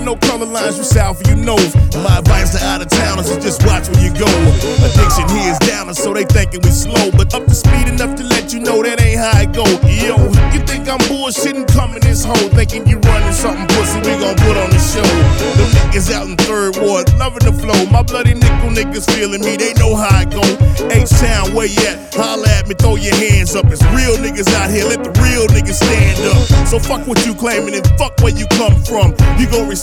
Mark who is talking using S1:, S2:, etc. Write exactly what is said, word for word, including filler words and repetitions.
S1: no color lines, you south, you know. My advice to out of towners is just watch where you go. Addiction here is down, so they thinking we slow, but up to speed enough to let you know that ain't how it go. Yo, you think I'm bullshitting, coming this hoe, thinking you running something pussy, we gon' put on the show. Them niggas out in third ward, loving the flow. My bloody nickel niggas feeling me, they know how I go. H-Town, where you at? Holla at me, throw your hands up. It's real niggas out here, let the real niggas stand up. So fuck what you claiming and fuck where you come from. You gon'